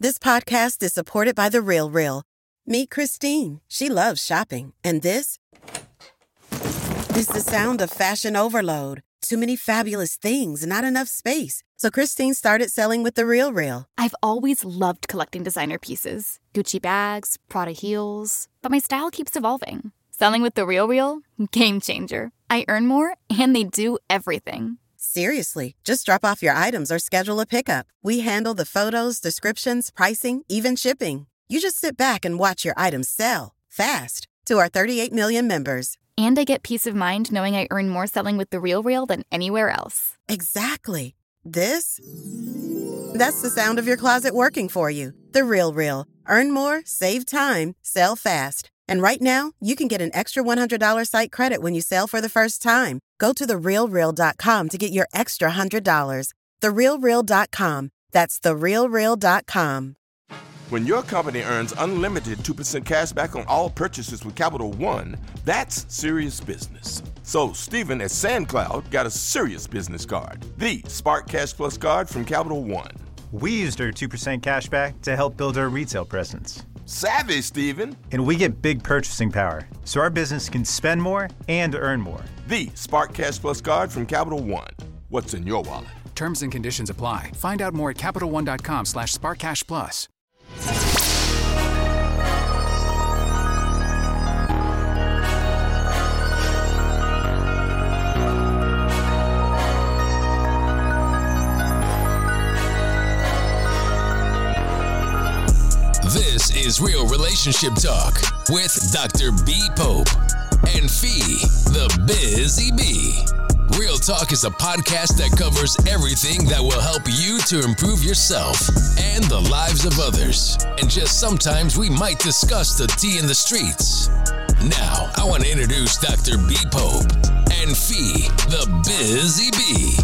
This podcast is supported by The RealReal. Meet Christine. She loves shopping. And this is the sound of fashion overload. Too many fabulous things, not enough space. So Christine started selling with The RealReal. I've always loved collecting designer pieces. Gucci bags, Prada heels. But my style keeps evolving. Selling with The RealReal? Game changer. I earn more, and they do everything. Seriously, just drop off your items or schedule a pickup. We handle the photos, descriptions, pricing, even shipping. You just sit back and watch your items sell fast to our 38 million members. And I get peace of mind knowing I earn more selling with The RealReal than anywhere else. Exactly. That's the sound of your closet working for you. The RealReal. Earn more, save time, sell fast. And right now, you can get an extra $100 site credit when you sell for the first time. Go to therealreal.com to get your extra $100. Therealreal.com. That's therealreal.com. When your company earns unlimited 2% cash back on all purchases with Capital One, that's serious business. So Stephen at SandCloud got a serious business card, the Spark Cash Plus card from Capital One. We used our 2% cash back to help build our retail presence. Savvy, Stephen. And we get big purchasing power, so our business can spend more and earn more. The Spark Cash Plus card from Capital One. What's in your wallet? Terms and conditions apply. Find out more at CapitalOne.com/SparkCashPlus. This is Real Relationship Talk with Dr. B. Pope and Fee, the Busy Bee. Real Talk is a podcast that covers everything that will help you to improve yourself and the lives of others. And just sometimes we might discuss the tea in the streets. Now, I want to introduce Dr. B. Pope and Fee, the Busy Bee.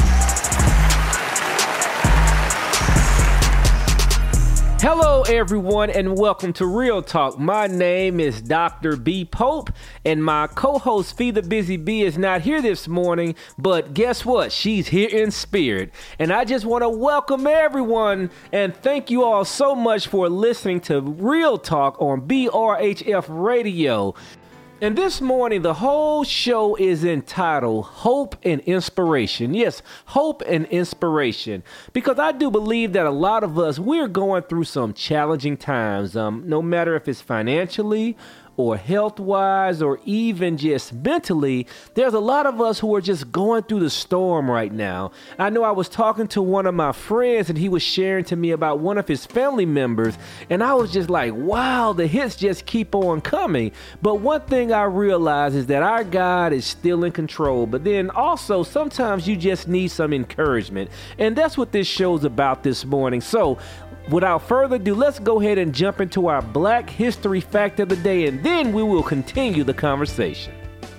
Hello, everyone, and welcome to Real Talk. My name is Dr. B. Pope, and my co-host, Fee the Busy Bee, is not here this morning, but guess what? She's here in spirit. And I just want to welcome everyone and thank you all so much for listening to Real Talk on BRHF Radio. And this morning, the whole show is entitled Hope and Inspiration. Yes, hope and inspiration. Because I do believe that a lot of us, we're going through some challenging times, no matter if it's financially or health-wise or even just mentally. There's a lot of us who are just going through the storm right now. I know I was talking to one of my friends and he was sharing to me about one of his family members, and I was just like, wow, the hits just keep on coming. But one thing I realize is that our God is still in control, but then also sometimes you just need some encouragement. And that's what this show's about this morning. So without further ado, let's go ahead and jump into our Black History Fact of the Day, and then we will continue the conversation.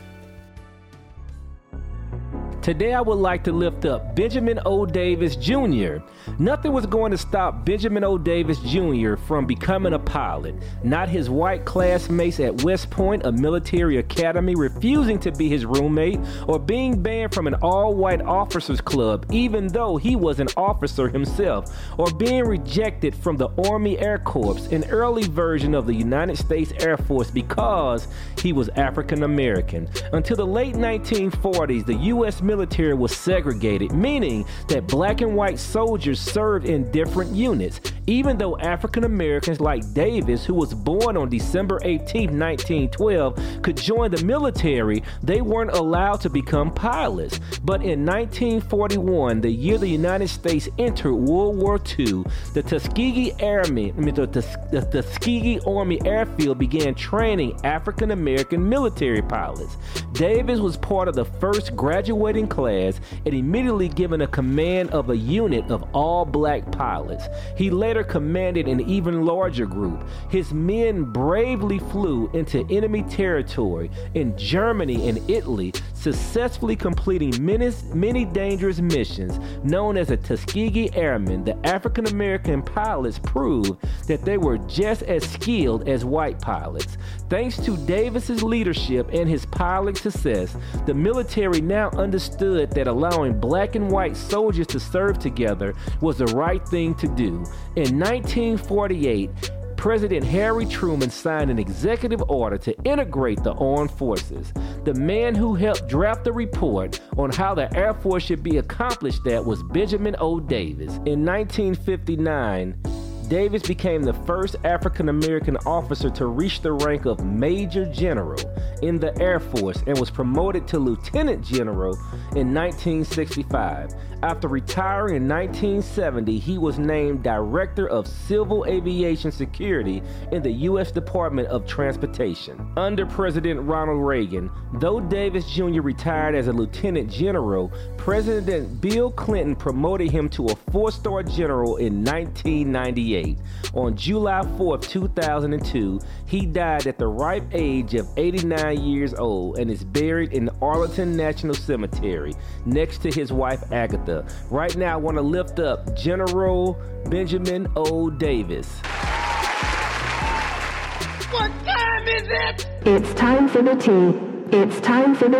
Today I would like to lift up Benjamin O. Davis Jr. Nothing was going to stop Benjamin O. Davis Jr. from becoming a pilot. Not his white classmates at West Point, a military academy, refusing to be his roommate, or being banned from an all-white officers club, even though he was an officer himself, or being rejected from the Army Air Corps, an early version of the United States Air Force, because he was African American. Until the late 1940s, the U.S. military was segregated, meaning that black and white soldiers served in different units. Even though African Americans like Davis, who was born on December 18, 1912, could join the military, they weren't allowed to become pilots. But in 1941, the year the United States entered World War II, the Tuskegee Army Airfield began training African American military pilots. Davis was part of the first graduating class and immediately given a command of a unit of all black pilots. He later commanded an even larger group. His men bravely flew into enemy territory in Germany and Italy, successfully completing many dangerous missions. Known as the Tuskegee Airmen, the African American pilots proved that they were just as skilled as white pilots. Thanks to Davis's leadership and his pilot success, the military now understood that allowing black and white soldiers to serve together was the right thing to do. In 1948, President Harry Truman signed an executive order to integrate the armed forces. The man who helped draft the report on how the Air Force should be accomplished that was Benjamin O. Davis. In 1959, Davis became the first African-American officer to reach the rank of Major General in the Air Force and was promoted to Lieutenant General in 1965. After retiring in 1970, he was named Director of Civil Aviation Security in the U.S. Department of Transportation. Under President Ronald Reagan, though Davis Jr. retired as a Lieutenant General, President Bill Clinton promoted him to a 4-star general in 1998. On July 4, 2002, he died at the ripe age of 89 years old and is buried in Arlington National Cemetery next to his wife Agatha. Right now, I want to lift up General Benjamin O. Davis. What time is it? It's time for the tea. It's time for the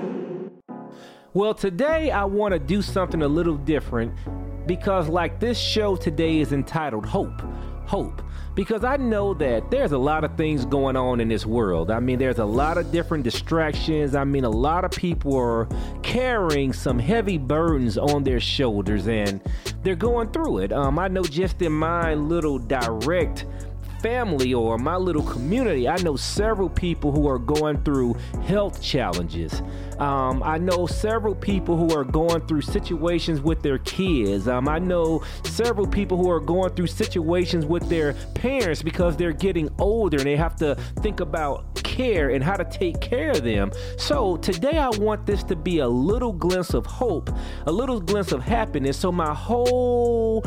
tea. Well, today I want to do something a little different because like this show today is entitled Hope. Because I know that there's a lot of things going on in this world. I mean, there's a lot of different distractions. I mean, a lot of people are carrying some heavy burdens on their shoulders and they're going through it. I know just in my little direct family or my little community, I know several people who are going through health challenges. I know several people who are going through situations with their kids. I know several people who are going through situations with their parents because they're getting older and they have to think about care and how to take care of them. So today I want this to be a little glimpse of hope, a little glimpse of happiness. So my whole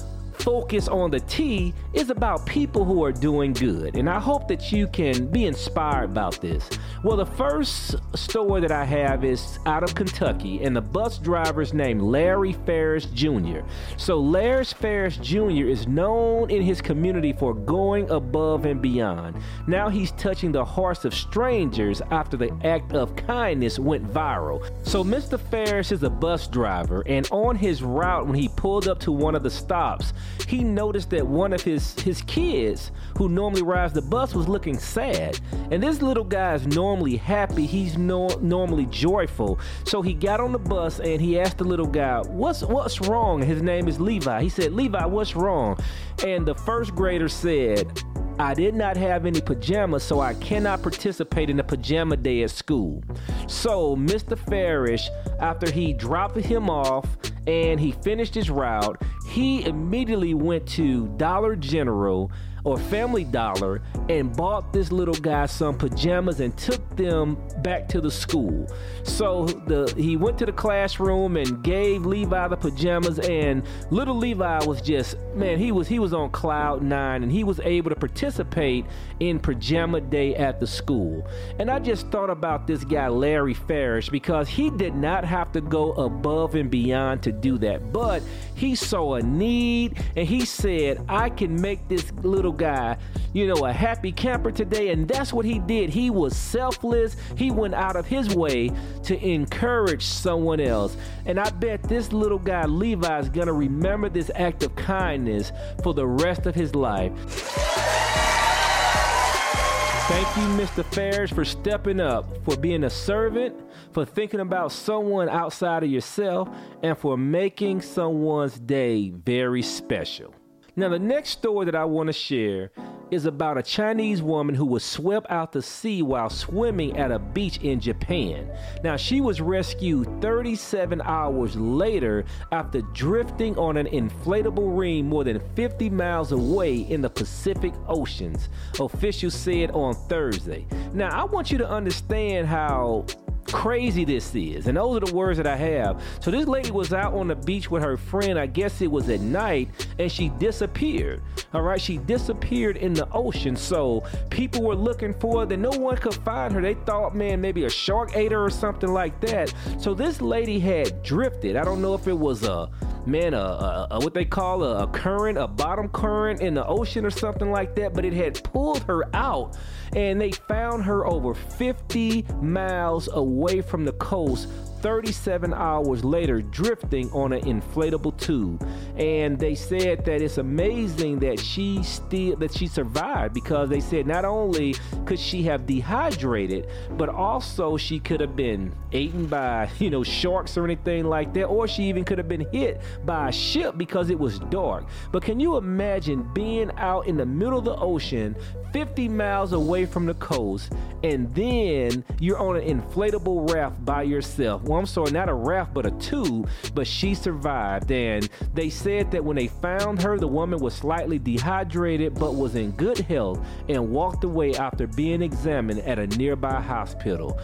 focus on the tea is about people who are doing good, and I hope that you can be inspired about this. Well, the first story that I have is out of Kentucky, and the bus driver is named Larry Ferris Jr. So Larry Ferris Jr. is known in his community for going above and beyond. Now he's touching the hearts of strangers after the act of kindness went viral. So Mr. Ferris is a bus driver, and on his route when he pulled up to one of the stops, he noticed that one of his kids who normally rides the bus was looking sad. And this little guy is normally happy. He's normally joyful. So he got on the bus and he asked the little guy, what's wrong? His name is Levi. He said, Levi, what's wrong? And the first grader said, I did not have any pajamas, so I cannot participate in the pajama day at school. So Mr. Ferris, after he dropped him off and he finished his route, he immediately went to Dollar General or Family Dollar and bought this little guy some pajamas and took them back to the school. So he went to the classroom and gave Levi the pajamas, and little Levi was just, man, he was on cloud 9 and he was able to participate in pajama day at the school. And I just thought about this guy Larry Ferris because he did not have to go above and beyond to do that, but he saw a need and he said, I can make this little guy, a happy camper today. And that's what he did. He was selfless. He went out of his way to encourage someone else. And I bet this little guy Levi is gonna remember this act of kindness for the rest of his life. Thank you, Mr. Ferris, for stepping up, for being a servant, for thinking about someone outside of yourself, and for making someone's day very special. Now, the next story that I want to share is about a Chinese woman who was swept out to sea while swimming at a beach in Japan. Now, she was rescued 37 hours later after drifting on an inflatable ring more than 50 miles away in the Pacific Oceans, officials said on Thursday. Now, I want you to understand how crazy this is. And those are the words that I have. So this lady was out on the beach with her friend. I guess it was at night, and she disappeared. All right, she disappeared in the ocean. So people were looking for her. Then no one could find her. They thought, man, maybe a shark ate her or something like that. So this lady had drifted. I don't know if it was a what they call a current, a bottom current in the ocean or something like that, but it had pulled her out, and they found her over 50 miles away from the coast 37 hours later, drifting on an inflatable tube. And they said that it's amazing that she survived, because they said not only could she have dehydrated, but also she could have been eaten by, sharks or anything like that, or she even could have been hit by a ship because it was dark. But can you imagine being out in the middle of the ocean, 50 miles away from the coast, and then you're on an inflatable raft by yourself? Well, I'm sorry, not a raft, but a tube, but she survived. And they said that when they found her, the woman was slightly dehydrated, but was in good health and walked away after being examined at a nearby hospital.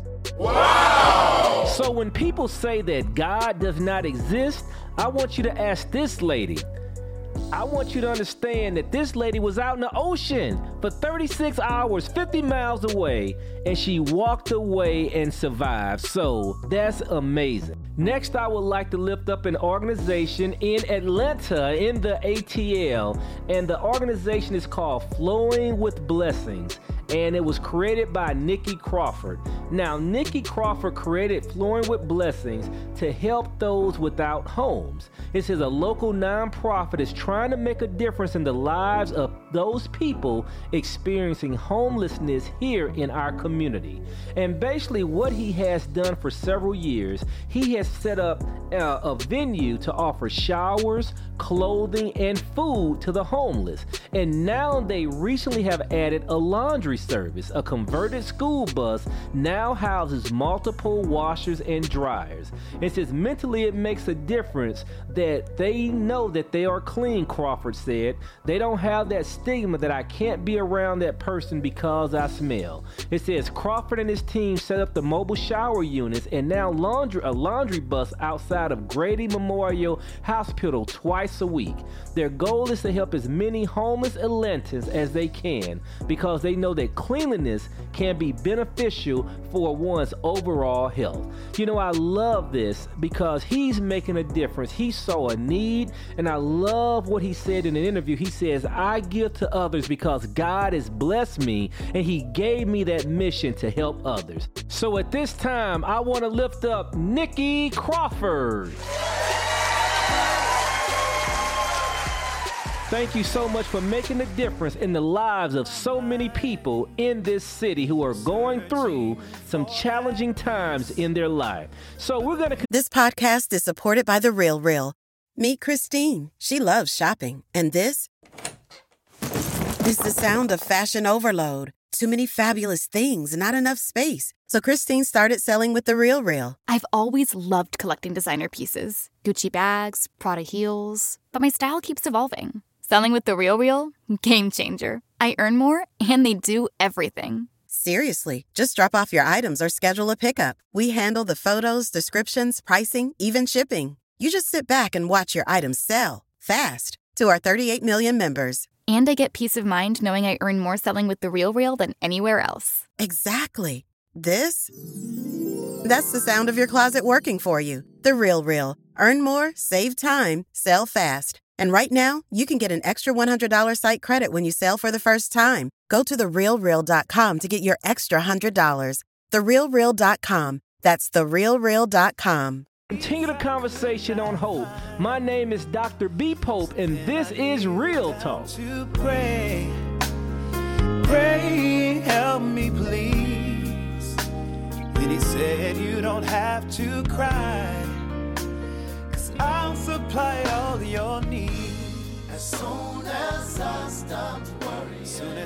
Wow! So when people say that God does not exist, I want you to ask this lady. I want you to understand that this lady was out in the ocean for 36 hours, 50 miles away, and she walked away and survived. So that's amazing. Next, I would like to lift up an organization in Atlanta in the ATL, and the organization is called Flowing with Blessings, and it was created by Nikki Crawford. Now, Nikki Crawford created Flowing with Blessings to help those without homes. This is a local nonprofit that's trying to make a difference in the lives of those people experiencing homelessness here in our community. And basically what he has done for several years, he has set up a venue to offer showers, clothing, and food to the homeless. And now they recently have added a laundry service. A converted school bus now houses multiple washers and dryers. It says mentally it makes a difference that they know that they are clean, Crawford said. They don't have that stigma that I can't be around that person because I smell. It says Crawford and his team set up the mobile shower units and now a laundry bus outside of Grady Memorial Hospital twice a week. Their goal is to help as many homeless Atlantans as they can, because they know that cleanliness can be beneficial for one's overall health. I love this because he's making a difference. He saw a need, and I love what he said in an interview. He says, I give to others because God has blessed me, and he gave me that mission to help others. So at this time, I want to lift up Nikki Crawford. Thank you so much for making a difference in the lives of so many people in this city who are going through some challenging times in their life. So we're going to... This podcast is supported by The Real Real. Meet Christine. She loves shopping. And this is the sound of fashion overload. Too many fabulous things, not enough space. So Christine started selling with The Real Real. I've always loved collecting designer pieces. Gucci bags, Prada heels. But my style keeps evolving. Selling with The Real Real? Game changer. I earn more, and they do everything. Seriously, just drop off your items or schedule a pickup. We handle the photos, descriptions, pricing, even shipping. You just sit back and watch your items sell fast to our 38 million members. And I get peace of mind knowing I earn more selling with The Real Real than anywhere else. Exactly. That's the sound of your closet working for you. The Real Real. Earn more, save time, sell fast. And right now, you can get an extra $100 site credit when you sell for the first time. Go to therealreal.com to get your extra $100. Therealreal.com. That's therealreal.com. Continue the conversation on hope. My name is Dr. B. Pope, and this is Real Talk. To pray, help me please. Then he said, you don't have to cry, 'cause I'll supply all your needs. As soon as I stop worrying,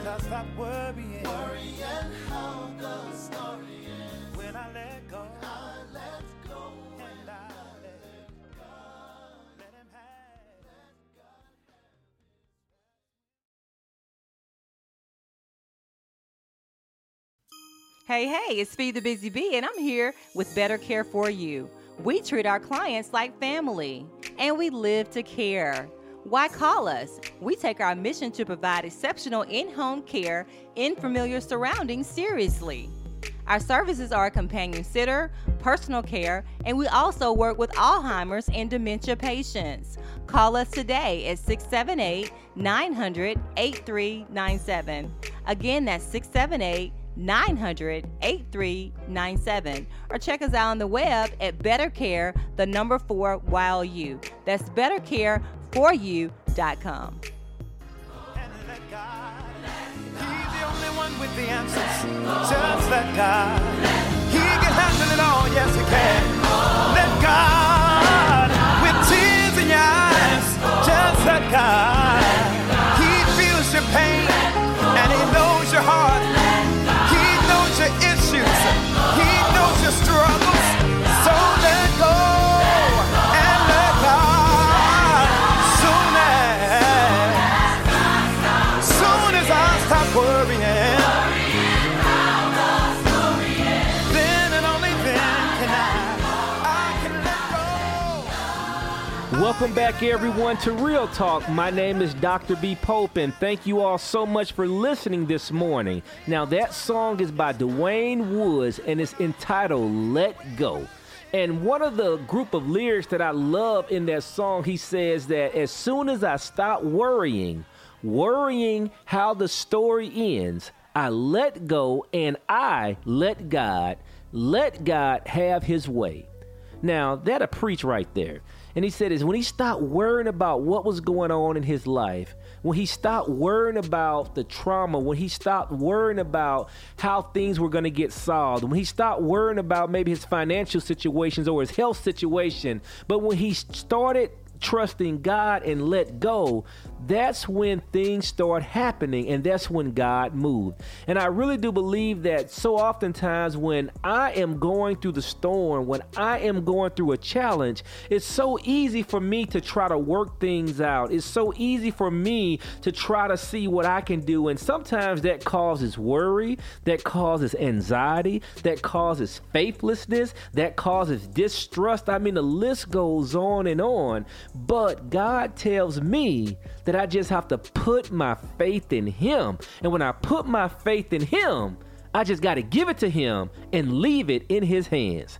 how the story ends. When I let go, and I let God, let him have, let God Hey, it's Fee the Busy Bee, and I'm here with Better Care for You. We treat our clients like family, and we live to care. Why call us? We take our mission to provide exceptional in-home care in familiar surroundings seriously. Our services are companion sitter, personal care, and we also work with Alzheimer's and dementia patients. Call us today at 678-900-8397. Again, that's 678-900-8397. Or check us out on the web at BetterCare, 4YOU. That's BetterCareForYou.com. He's the only one with the answers. Just let God. He can handle it all, yes he can. Let God, with tears in your eyes, just let God. He feels your pain and he knows your heart. He knows your issues. He knows your struggles. So let go and let God. Soon as I stop worrying, then and only then can I can let go. Welcome back, everyone, to Real Talk. My name is Dr. B. Pope, and thank you all so much for listening this morning. Now, that song is by Dwayne Woods, and it's entitled Let Go. And one of the group of lyrics that I love in that song, he says that as soon as I stop worrying how the story ends, I let go and I let God have his way. Now, that'll preach right there. And he said is when he stopped worrying about what was going on in his life, when he stopped worrying about the trauma, when he stopped worrying about how things were going to get solved, when he stopped worrying about maybe his financial situations or his health situation, but when he started trusting God and let go, that's when things start happening, and that's when God moved. And I really do believe that so oftentimes when I am going through the storm, when I am going through a challenge, it's so easy for me to try to work things out. It's so easy for me to try to see what I can do. And sometimes that causes worry, that causes anxiety, that causes faithlessness, that causes distrust. I mean, the list goes on and on. But God tells me that I just have to put my faith in him. And when I put my faith in him, I just got to give it to him and leave it in his hands.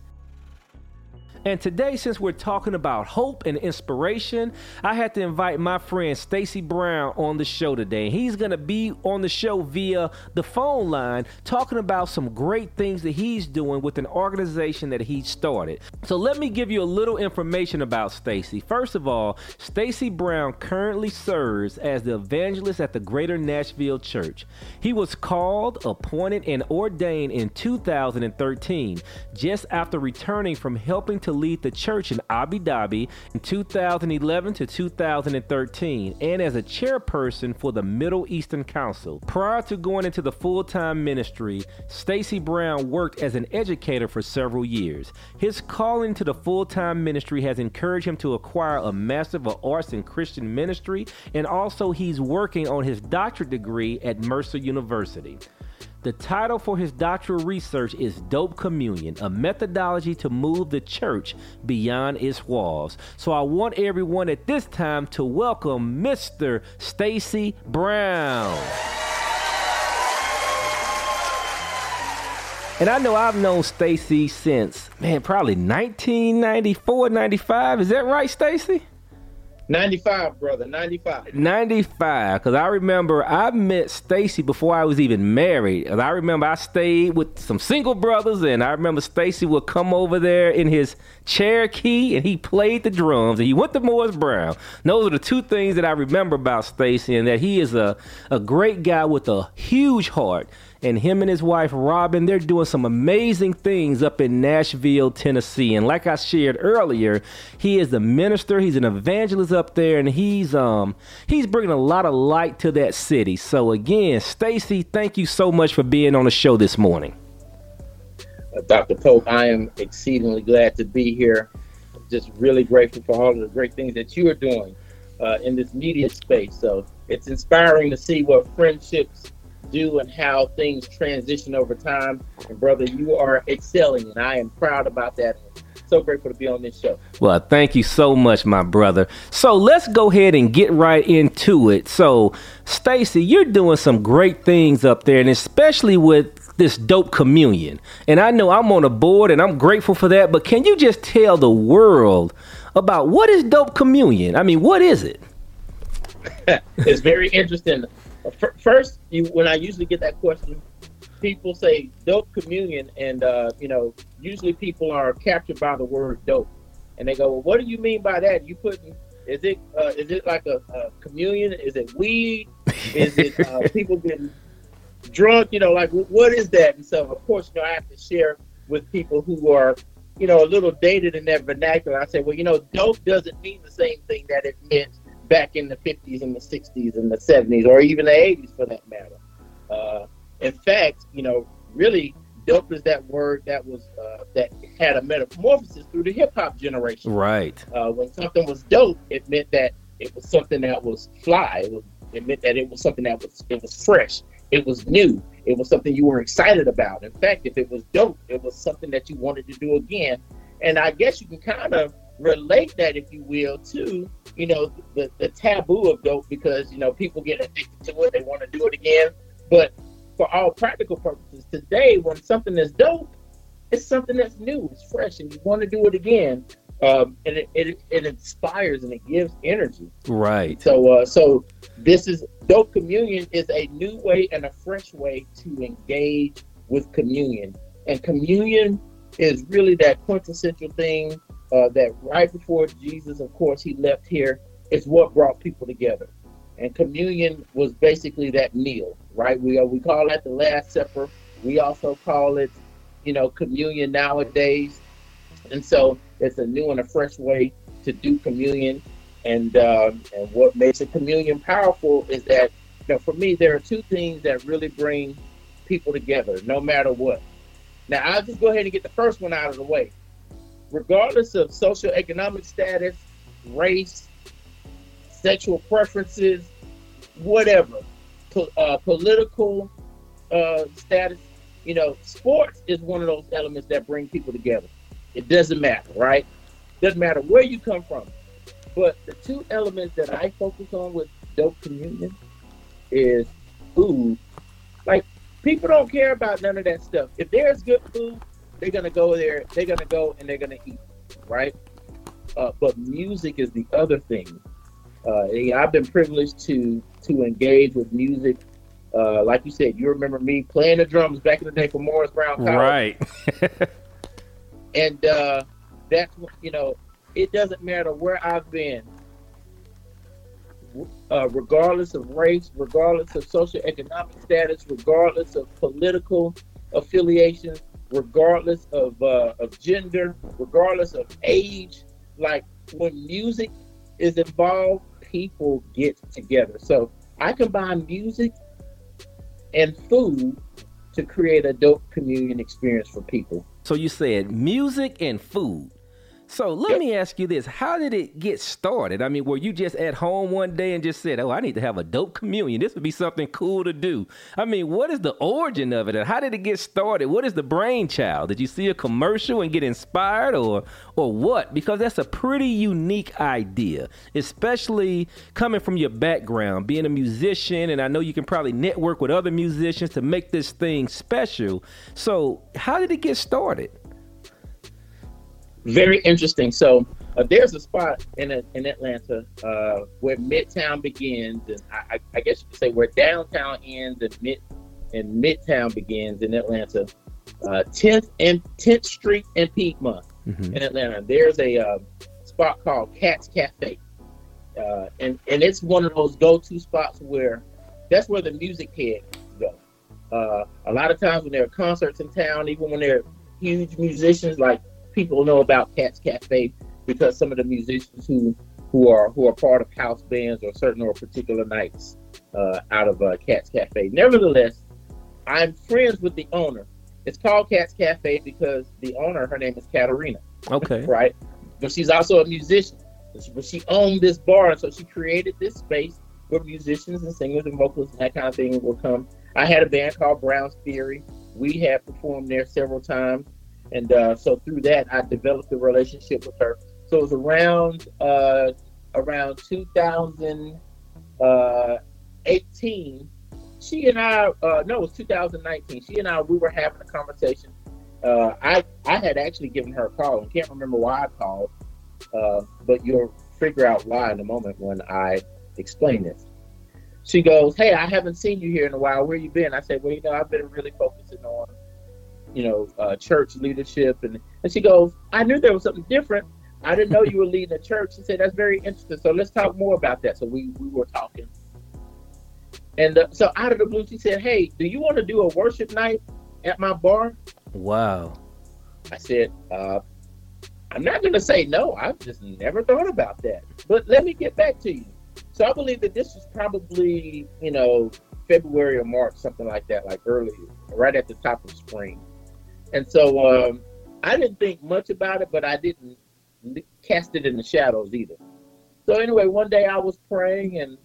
And today, since we're talking about hope and inspiration, I had to invite my friend Stacy Brown on the show today. He's going to be on the show via the phone line talking about some great things that he's doing with an organization that he started. So let me give you a little information about Stacy. First of all, Stacy Brown currently serves as the evangelist at the Greater Nashville Church. He was called, appointed, and ordained in 2013, just after returning from helping to lead the church in Abu Dhabi in 2011 to 2013, and as a chairperson for the Middle Eastern Council. Prior to going into the full-time ministry, Stacy Brown worked as an educator for several years. His calling to the full-time ministry has encouraged him to acquire a Master of Arts in Christian Ministry, and also he's working on his doctorate degree at Mercer University. The title for his doctoral research is Dope Communion, a methodology to move the church beyond its walls. So I want everyone at this time to welcome Mr. Stacy Brown. And I know I've known Stacy since, probably 1994, 95. Is that right, Stacy? 95, brother, 95. 95, because I remember I met Stacy before I was even married. And I remember I stayed with some single brothers, and I remember Stacy would come over there in his Cherokee, and he played the drums, and he went to Morris Brown. And those are the two things that I remember about Stacy, and that he is a great guy with a huge heart. And him and his wife, Robin, they're doing some amazing things up in Nashville, Tennessee. And like I shared earlier, he is a minister. He's an evangelist up there, and he's bringing a lot of light to that city. So again, Stacy, thank you so much for being on the show this morning. Dr. Pope, I am exceedingly glad to be here. Just really grateful for all of the great things that you are doing in this media space. So it's inspiring to see what friendships do and how things transition over time. And brother, you are excelling, and I am proud about that. So grateful to be on this show. Well, thank you so much, my brother. So let's go ahead and get right into it. So, Stacy, you're doing some great things up there, and especially with this Dope Communion. And I know I'm on a board, and I'm grateful for that. But can you just tell the world about what is Dope Communion? I mean, what is it? It's very interesting. First, when I usually get that question, people say Dope Communion, and usually people are captured by the word dope, and they go, "Well, what do you mean by that? You putting is it like a communion? Is it weed? Is it people getting drunk? Like what is that?" And so, of course, I have to share with people who are a little dated in that vernacular. I say, well, dope doesn't mean the same thing that it meant back in the 50s and the 60s and the 70s, or even the 80s for that matter. In fact, really, dope is that word that was that had a metamorphosis through the hip hop generation. Right. When something was dope, it meant that it was something that was fly. It meant that it was something that was fresh. It was new. It was something you were excited about. In fact, if it was dope, it was something that you wanted to do again. And I guess you can kind of relate that, if you will, to the taboo of dope, because people get addicted to it. They want to do it again, but for all practical purposes, today, when something is dope, it's something that's new, it's fresh, and you want to do it again. And it inspires and it gives energy. Right. So this is Dope Communion is a new way and a fresh way to engage with communion. And communion is really that quintessential thing that right before Jesus, of course, he left here, is what brought people together. And communion was basically that meal, right? We call that the Last Supper. We also call it, communion nowadays. And so it's a new and a fresh way to do communion. And what makes a communion powerful is that, for me, there are two things that really bring people together, no matter what. Now, I'll just go ahead and get the first one out of the way. Regardless of socioeconomic status, race, sexual preferences, whatever, political status, sports is one of those elements that bring people together. It doesn't matter, right? Doesn't matter where you come from. But the two elements that I focus on with Dope Communion is food. Like, people don't care about none of that stuff. If there's good food, they're going to go there. They're going to go and they're going to eat, right? But music is the other thing. I've been privileged to engage with music. Like you said, you remember me playing the drums back in the day for Morris Brown College. Right. And that's, it doesn't matter where I've been, regardless of race, regardless of socioeconomic status, regardless of political affiliation, regardless of gender, regardless of age. Like, when music is involved, people get together. So I combine music and food to create a Dope Communion experience for people. So you said music and food. So let me ask you this. How did it get started? I mean, were you just at home one day and just said, I need to have a Dope Communion. This would be something cool to do. I mean, what is the origin of it? And how did it get started? What is the brainchild? Did you see a commercial and get inspired or what? Because that's a pretty unique idea, especially coming from your background, being a musician. And I know you can probably network with other musicians to make this thing special. So how did it get started? Very interesting. So there's a spot in Atlanta where Midtown begins, and I guess you could say where downtown ends and Midtown begins in Atlanta. 10th Street and Piedmont in Atlanta. There's a spot called Cat's Cafe, and it's one of those go-to spots where that's where the music heads go. A lot of times when there are concerts in town, even when there are huge musicians, like, people know about Cat's Cafe because some of the musicians who are part of house bands or certain or particular nights out of Cat's Cafe. Nevertheless, I'm friends with the owner. It's called Cat's Cafe because the owner, her name is Katarina. Okay. Right? But she's also a musician. But she owned this bar, and so she created this space where musicians and singers and vocalists and that kind of thing will come. I had a band called Brown's Theory. We had performed there several times. And so through that, I developed a relationship with her. So it was around 2018. She and I, it was 2019. She and I, we were having a conversation. I had actually given her a call. I can't remember why I called, but you'll figure out why in a moment when I explain this. She goes, "Hey, I haven't seen you here in a while. Where you been?" I said, "Well, I've been really focusing on, church leadership." And she goes, "I knew there was something different. I didn't know you were leading a church." She said, "That's very interesting. So let's talk more about that." So we were talking. And so out of the blue, she said, "Hey, do you want to do a worship night at my bar?" Wow. I said, "I'm not going to say no. I've just never thought about that. But let me get back to you." So I believe that this was probably, February or March, something like that, like early, right at the top of spring. And so I didn't think much about it, but I didn't cast it in the shadows either. So anyway, one day I was praying and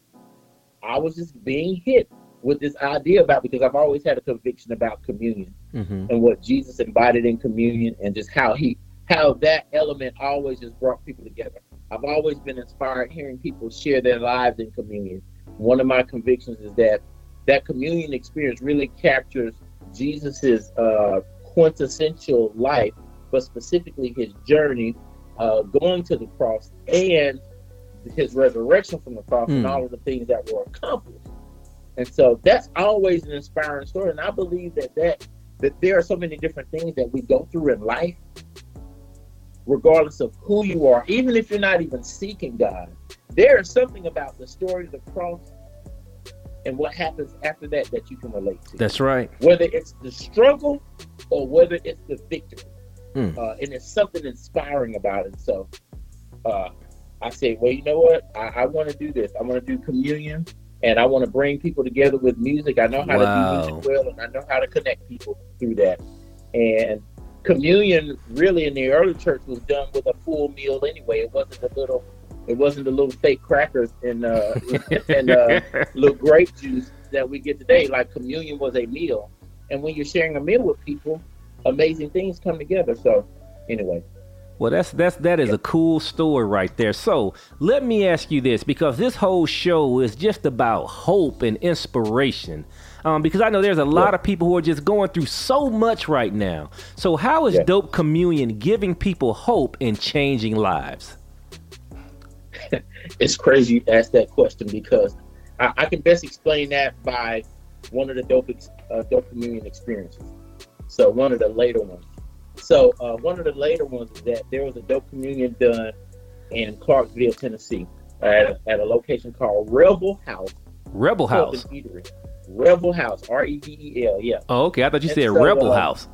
I was just being hit with this idea because I've always had a conviction about communion and what Jesus embodied in communion and just how that element always just brought people together. I've always been inspired hearing people share their lives in communion. One of my convictions is that communion experience really captures Jesus's quintessential life, but specifically his journey going to the cross and his resurrection from the cross and all of the things that were accomplished. And so that's always an inspiring story. And I believe that there are so many different things that we go through in life, regardless of who you are, even if you're not even seeking God. There is something about the story of the cross and what happens after that you can relate to. That's right. Whether it's the struggle or whether it's the victory. And there's something inspiring about it. So I say, well, you know what? I want to do this. I want to do communion, and I want to bring people together with music. I know how to do music well, and I know how to connect people through that. And communion, really, in the early church, was done with a full meal anyway. It wasn't the little fake crackers and little grape juice that we get today. Like, communion was a meal, and when you're sharing a meal with people, amazing things come together. So, anyway. Well, that is a cool story right there. So let me ask you this, because this whole show is just about hope and inspiration. Because I know there's a lot of people who are just going through so much right now. So how is Dope Communion giving people hope and changing lives? It's crazy you ask that question, because I can best explain that by one of the Dope Communion experiences. So one of the later ones. So one of the later ones is that there was a Dope Communion done in Clarksville, Tennessee, at a location called Rebel House. Rebel House? Rebel House, Rebel, yeah. Oh, okay. I thought you said Rebel House.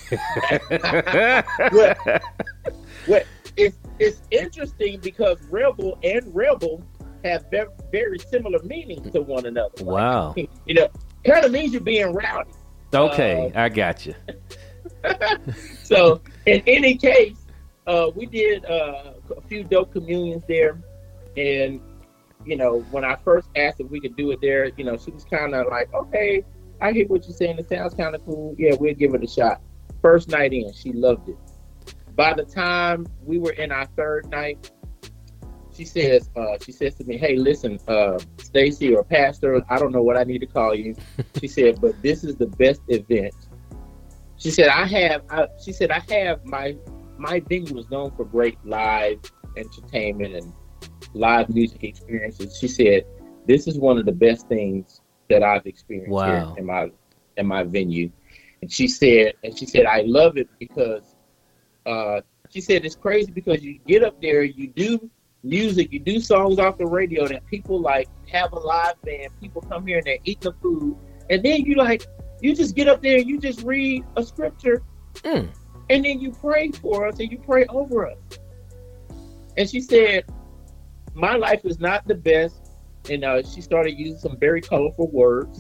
well, it's interesting because Rebel and Rebel have very, very similar meanings to one another. Wow. Kind of means you're being rowdy. Okay, I got you. So in any case, we did a few Dope Communions there, and when I first asked if we could do it there, she was kind of like, "Okay, I hear what you're saying. It sounds kind of cool. Yeah, we'll give it a shot." First night in, she loved it. By the time we were in our third night, she says to me, "Hey, listen, Stacy or Pastor, I don't know what I need to call you." She said, "But this is the best event." She said, I have my venue is known for great live entertainment and live music experiences. She said, "This is one of the best things that I've experienced here in my venue." And she said, "I love it because," she said, "it's crazy because you get up there, you do music, you do songs off the radio that people like, have a live band, people come here and they're eating the food, and then you just get up there and you just read a scripture and then you pray for us and you pray over us." And she said, "My life is not the best." And she started using some very colorful words.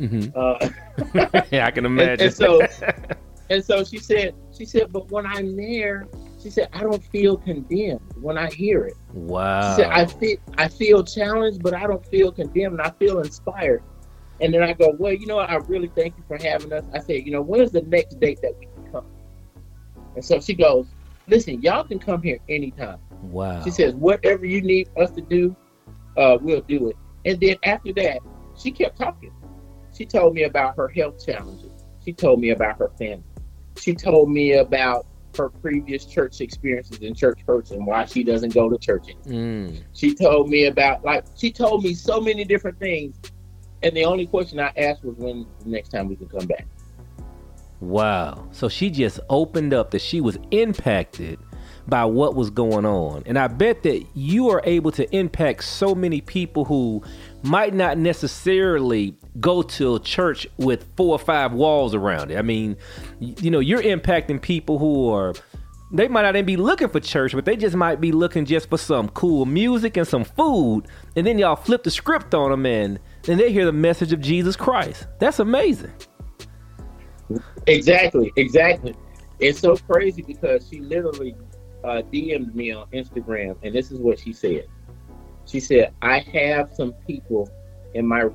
Yeah, I can imagine. And so she said, "But when I'm there," She said, I don't feel condemned when I hear it. Wow. She said, I feel challenged, but I don't feel condemned. And I feel inspired. And then I go, well, you know what? I really thank you for having us. I said, you know, when is the next date that we can come? And so she goes, listen, y'all can come here anytime. Wow. She says, whatever you need us to do, we'll do it. And then after that, she kept talking. She told me about her health challenges. She told me about her family. She told me about her previous church experiences and church hurts and why she doesn't go to church anymore. She told me about, she told me so many different things. And the only question I asked was when the next time we can come back. Wow. So she just opened up that she was impacted by what was going on. And I bet that you are able to impact so many people who might not necessarily go to a church with 4 or 5 walls around it. I mean, you know, you're impacting people who they might not even be looking for church, but they just might be looking just for some cool music and some food. And then y'all flip the script on them and they hear the message of Jesus Christ. That's amazing. Exactly. It's so crazy because she literally DM'd me on Instagram, and this is what she said. She said, I have some people in my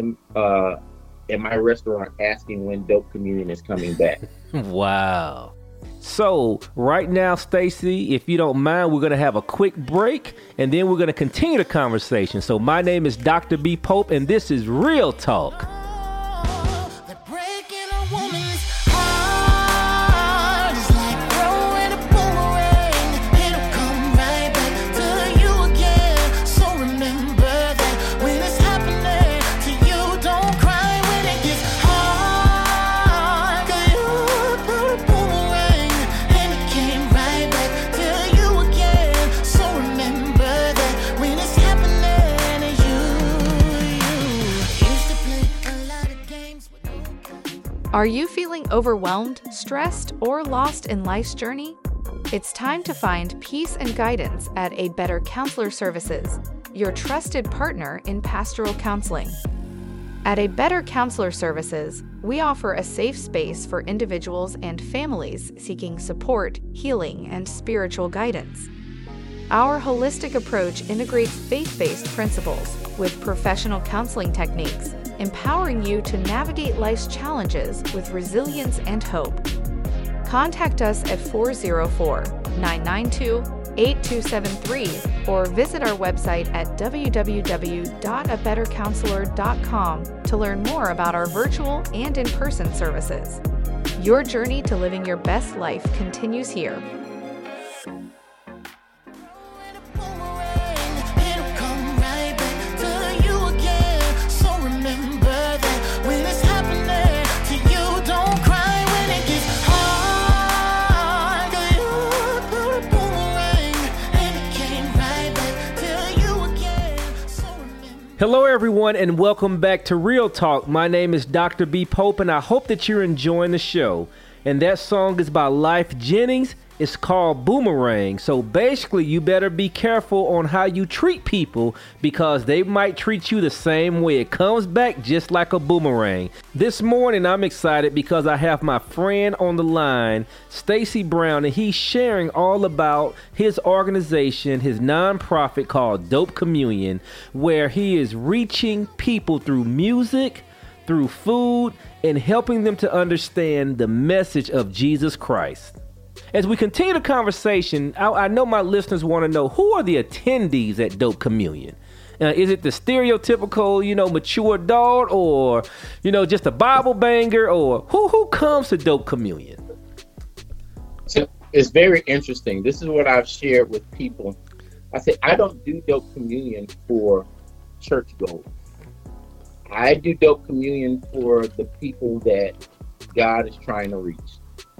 restaurant asking when Dope Communion is coming back. Wow. So right now, Stacy, if you don't mind, we're going to have a quick break, and then we're going to continue the conversation. So my name is Dr. B. Pope, and this is Real Talk. Are you feeling overwhelmed, stressed, or lost in life's journey? It's time to find peace and guidance at A Better Counselor Services, your trusted partner in pastoral counseling. At A Better Counselor Services, we offer a safe space for individuals and families seeking support, healing, and spiritual guidance. Our holistic approach integrates faith-based principles with professional counseling techniques, empowering you to navigate life's challenges with resilience and hope. Contact us at 404-992-8273 or visit our website at www.abettercounselor.com to learn more about our virtual and in-person services. Your journey to living your best life continues here. Hello, everyone, and welcome back to Real Talk. My name is Dr. B. Pope, and I hope that you're enjoying the show. And that song is by Lyfe Jennings. It's called Boomerang. So basically, you better be careful on how you treat people because they might treat you the same way. It comes back just like a boomerang. This morning, I'm excited because I have my friend on the line, Stacy Brown, and he's sharing all about his organization, his nonprofit called Dope Communion, where he is reaching people through music, through food, and helping them to understand the message of Jesus Christ. As we continue the conversation, I know my listeners want to know, who are the attendees at Dope Communion? Is it the stereotypical, mature adult, or, just a Bible banger, or who comes to Dope Communion? So it's very interesting. This is what I've shared with people. I say, I don't do Dope Communion for church goals. I do Dope Communion for the people that God is trying to reach.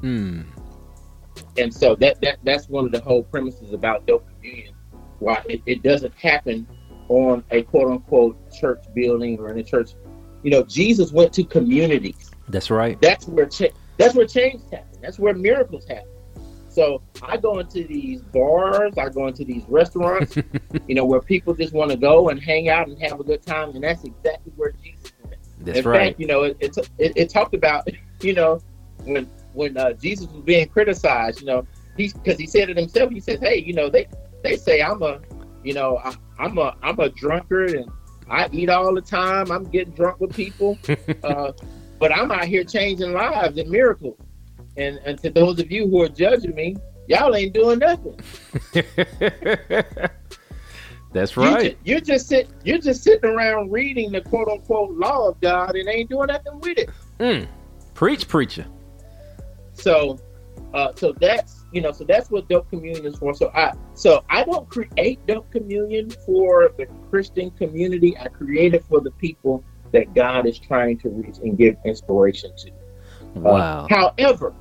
And so that's one of the whole premises about Dope Communion. Why it doesn't happen on a quote unquote church building or in a church. Jesus went to communities. That's right. That's where change happen. That's where miracles happen. So I go into these bars, I go into these restaurants, where people just want to go and hang out and have a good time, and that's exactly where Jesus went. That's right. In fact, it talked about, when Jesus was being criticized, because he said it himself. He says, hey, they say I'm a drunkard and I eat all the time. I'm getting drunk with people, but I'm out here changing lives and miracles. And to those of you who are judging me, y'all ain't doing nothing. That's right. You're just sitting around reading the quote unquote law of God and ain't doing nothing with it. Preach, preacher. So that's what Dope Communion is for. So I don't create Dope Communion for the Christian community. I create it for the people that God is trying to reach and give inspiration to. Wow. However,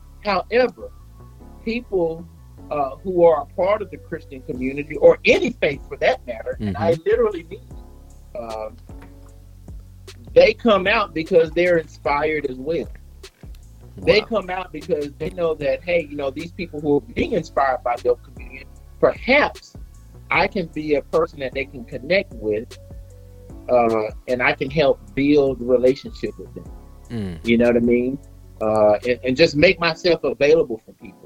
people who are a part of the Christian community or any faith for that matter, and I literally mean they come out because they're inspired as well. Wow. They come out because they know that, hey, these people who are being inspired by Dope Communion, perhaps I can be a person that they can connect with, and I can help build a relationship with them. You know what I mean? And just make myself available for people.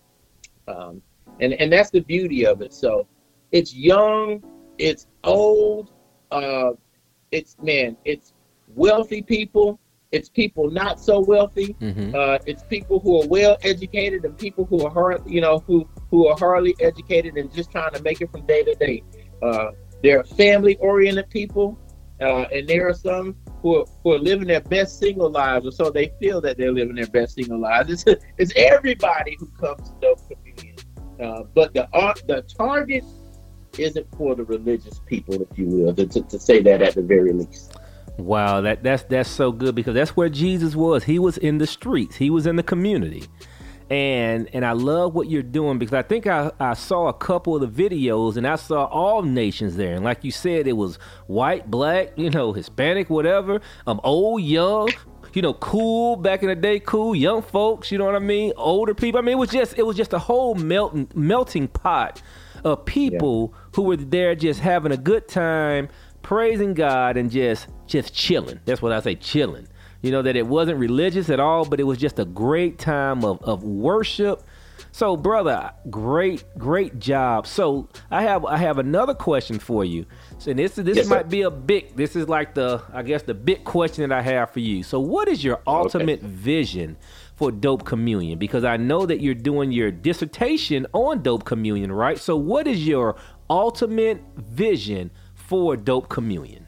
And that's the beauty of it. So it's young, it's old, it's wealthy people, it's people not so wealthy, it's people who are well educated and people who are who are hardly educated and just trying to make it from day to day. There are family oriented people, and there are some who are living their best single lives, or so they feel that they're living their best single lives. It's everybody who comes to Dope Communion. But the target isn't for the religious people, if you will, to say that at the very least. Wow, that's so good, because that's where Jesus was. He was in the streets. He was in the community. And I love what you're doing, because I think I saw a couple of the videos and I saw all nations there. And like you said, it was white, black, Hispanic, whatever, old, young, cool, back in the day, cool, young folks, you know what I mean? Older people. I mean, it was just a whole melting pot of people who were there just having a good time, praising God and just chilling. That's what I say, chilling. That it wasn't religious at all, but it was just a great time of worship. So, brother, great job. So I have another question for you. So this might be this is like the big question that I have for you. So what is your ultimate vision for Dope Communion? Because I know that you're doing your dissertation on Dope Communion, right? So what is your ultimate vision for Dope Communion?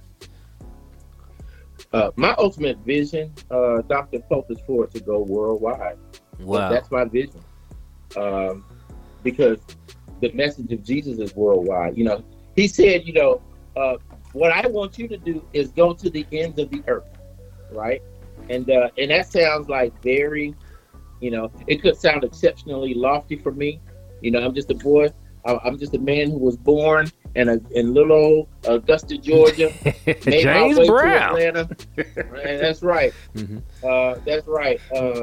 My ultimate vision, Dr. Pope, is for it to go worldwide. Wow. That's my vision. Because the message of Jesus is worldwide. He said, what I want you to do is go to the ends of the earth, right? And that sounds like very, it could sound exceptionally lofty for me. I'm just a boy. I'm just a man who was born in little old Augusta, Georgia. James Brown. To Atlanta. That's right. That's right.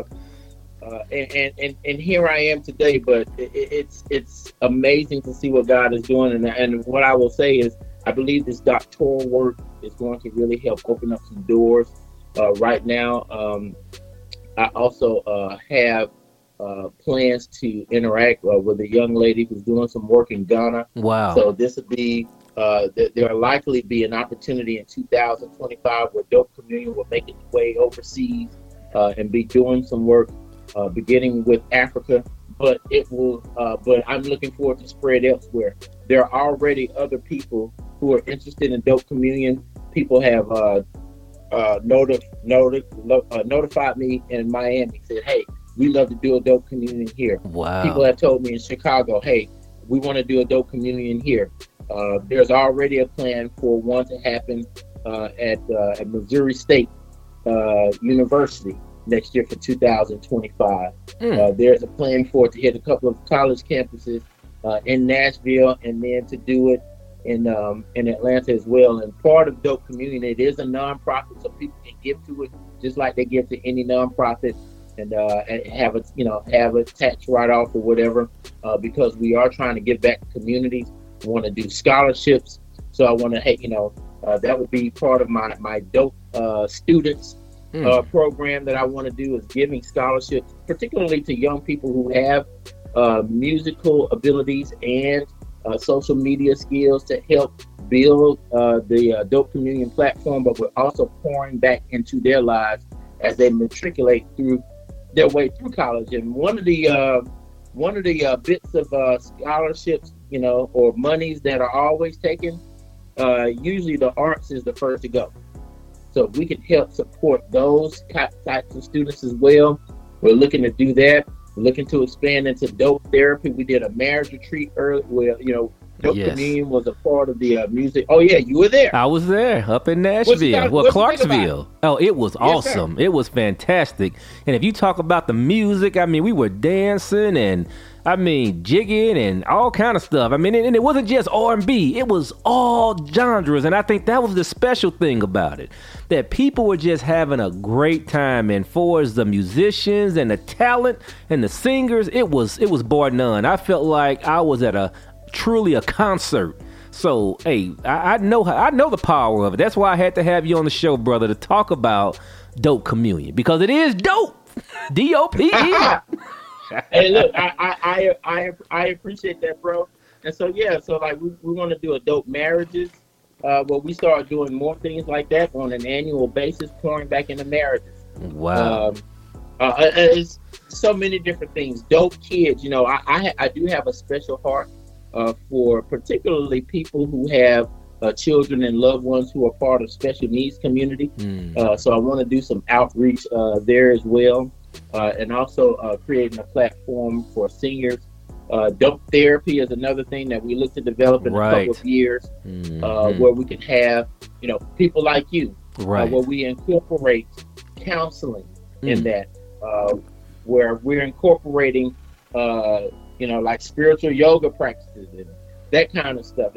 And here I am today. But it's amazing to see what God is doing. And what I will say is, I believe this doctoral work is going to really help open up some doors. Right now, I also have plans to interact with a young lady who's doing some work in Ghana. Wow. So this would be, there will likely be an opportunity in 2025 where Dope Communion will make its way overseas and be doing some work, beginning with Africa. But but I'm looking forward to spread elsewhere. There are already other people who are interested in Dope Communion. People have notified me in Miami, said, hey, we love to do a Dope Communion here. Wow. People have told me in Chicago, hey, we want to do a Dope Communion here. There's already a plan for one to happen at Missouri State University next year for 2025. There's a plan for it to hit a couple of college campuses in Nashville, and then to do it in Atlanta as well. And part of Dope Communion, it is a nonprofit, so people can give to it just like they give to any nonprofit. And have a tax write-off or whatever, because we are trying to give back to communities. We want to do scholarships, so I want to, that would be part of my Dope students program that I want to do, is giving scholarships, particularly to young people who have musical abilities and social media skills to help build the Dope Communion platform, but we're also pouring back into their lives as they matriculate through their way through college. And one of the bits of scholarships, or monies that are always taken, usually the arts is the first to go. So if we can help support those types of students as well, we're looking to do that. We're looking to expand into dope therapy. We did a marriage retreat earlier where, Dope Communion was a part of the music. Oh, yeah, you were there. I was there up in Nashville. Clarksville. Oh, it was awesome. It was fantastic. And if you talk about the music, we were dancing and, jigging and all kind of stuff. And it wasn't just R&B. It was all genres. And I think that was the special thing about it, that people were just having a great time. And for the musicians and the talent and the singers, it was bar none. I felt like I was at truly a concert. So, hey, I know the power of it. That's why I had to have you on the show, brother, to talk about Dope Communion, because it is dope. DOPE. Hey, look, I appreciate that, bro. And so, we want to do a dope marriages. We start doing more things like that on an annual basis, pouring back into marriages. Wow. It's so many different things. Dope kids, I do have a special heart for particularly people who have children and loved ones who are part of special needs community. So I want to do some outreach there as well. And also creating a platform for seniors. Dope therapy is another thing that we look to develop in a couple of years, where we can have, people like you, where we incorporate counseling in that, where we're incorporating, like spiritual yoga practices and that kind of stuff.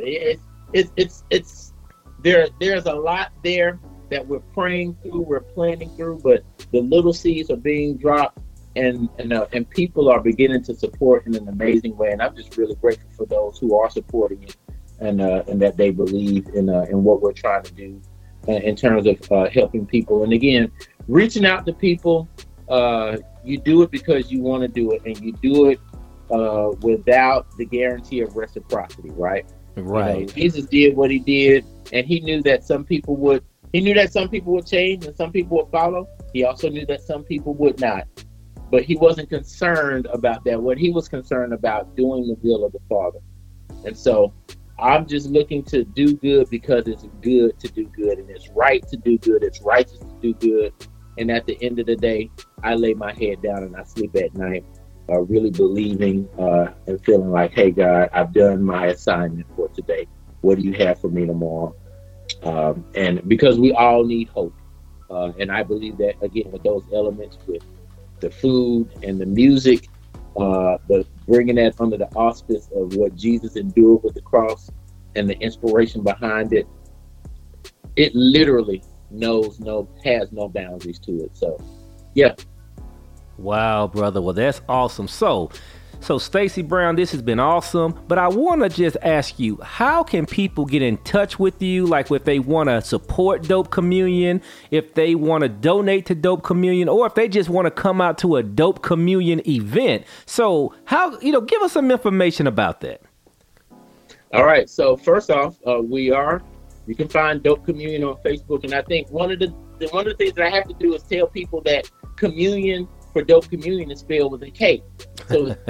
There's a lot there that we're praying through, we're planning through, but the little seeds are being dropped, and people are beginning to support in an amazing way. And I'm just really grateful for those who are supporting it, and that they believe in what we're trying to do in terms of helping people. And again, reaching out to people, you do it because you want to do it, and you do it without the guarantee of reciprocity, right? Right. Jesus did what he did, and he knew that some people would. He knew that some people would change and some people would follow. He also knew that some people would not. But he wasn't concerned about that. What he was concerned about, doing the will of the Father. And so I'm just looking to do good because it's good to do good, and it's right to do good. It's righteous to do good. And at the end of the day, I lay my head down and I sleep at night, really believing and feeling like, hey, God, I've done my assignment for today. What do you have for me tomorrow? And because we all need hope. And I believe that, again, with those elements, with the food and the music, but bringing that under the auspice of what Jesus endured with the cross and the inspiration behind it, it literally has no boundaries to it. So, yeah. Wow, brother. Well, that's awesome. So Stacy Brown, this has been awesome, but I want to just ask you, how can people get in touch with you? Like if they want to support Dope Communion, if they want to donate to Dope Communion, or if they just want to come out to a Dope Communion event. So how, give us some information about that. All right. So first off, you can find Dope Communion on Facebook. And I think one of the things that I have to do is tell people that communion for Dope Communion is spelled with a K. So it's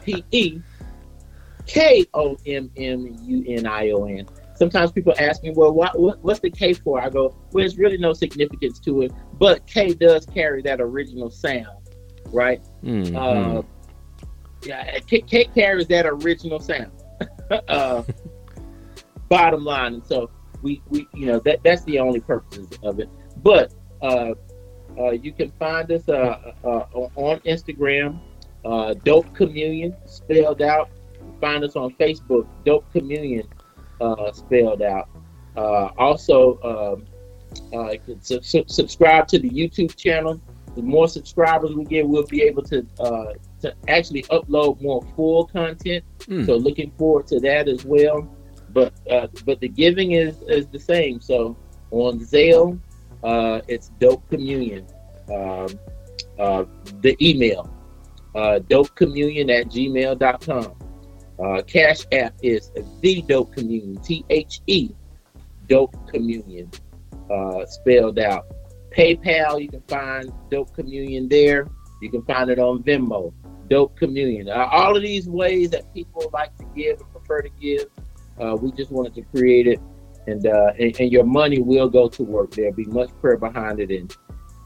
DOPEKOMMUNION. Sometimes people ask me, well, what's the K for? I go, well, there's really no significance to it, but K does carry that original sound, right? Mm-hmm. K carries that original sound. Bottom line. And so we that's the only purposes of it. But you can find us on Instagram, Dope Communion, spelled out. Find us on Facebook, Dope Communion, spelled out. Also, subscribe to the YouTube channel. The more subscribers we get, we'll be able to actually upload more full content. So looking forward to that as well. But the giving is the same. So on Zelle, it's Dope Communion. The email dopecommunion@gmail.com. Cash App is The Dope Communion, THE Dope Communion, spelled out. PayPal, you can find Dope Communion there. You can find it on Venmo, Dope Communion. All of these ways that people like to give and prefer to give, we just wanted to create it. And your money will go to work. There'll be much prayer behind it. And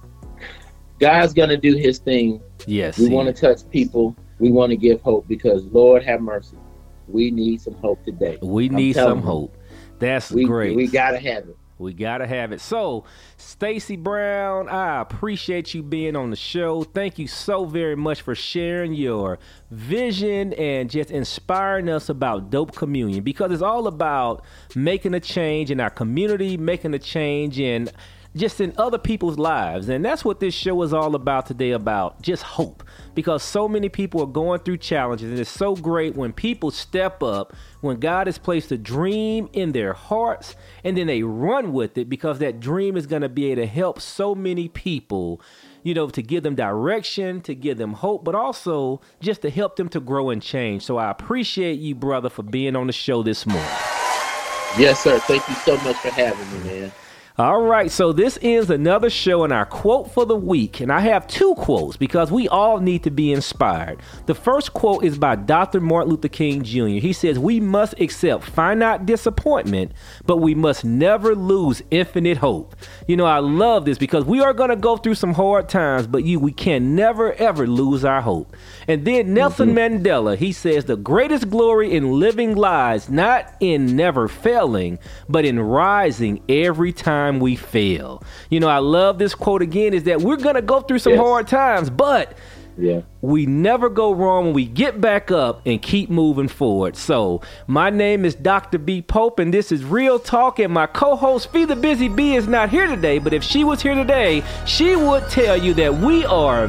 God's going to do his thing. Yes. We want to touch people. We want to give hope because, Lord have mercy, we need some hope today. We need some hope. That's great. We got to have it. We got to have it. So, Stacy Brown, I appreciate you being on the show. Thank you so very much for sharing your vision and just inspiring us about Dope Communion, because it's all about making a change in our community, making a change in just in other people's lives. And that's what this show is all about today, about just hope, because so many people are going through challenges. And it's so great when people step up, when God has placed a dream in their hearts, and then they run with it, because that dream is going to be able to help so many people, you know, to give them direction, to give them hope, but also just to help them to grow and change. So I appreciate you, brother, for being on the show this morning. Yes, sir. Thank you so much for having me, man. All right, so this ends another show in our quote for the week, and I have two quotes because we all need to be inspired. The first quote is by Dr. Martin Luther King Jr. He says, "We must accept finite disappointment, but we must never lose infinite hope." You know, I love this because we are going to go through some hard times, but we can never, ever lose our hope. And then Nelson Mandela, he says, "The greatest glory in living lies not in never failing, but in rising every time we fail." You know, I love this quote again, is that we're going to go through some hard times, but we never go wrong when we get back up and keep moving forward. So my name is Dr. B. Pope, and this is Real Talk, and my co-host Fee the Busy Bee is not here today, but if she was here today, she would tell you that we are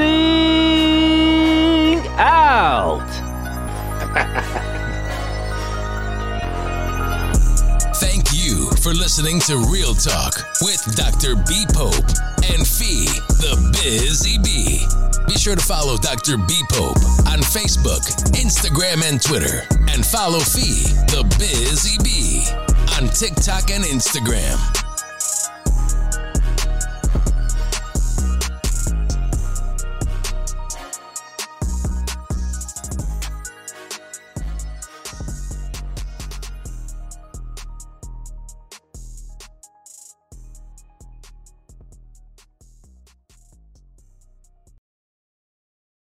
busy out. Thank you for listening to Real Talk with Dr. B. Pope and Fee the Busy Bee. Be sure to follow Dr. B. Pope on Facebook, Instagram, and Twitter. And follow Fee the Busy Bee on TikTok and Instagram.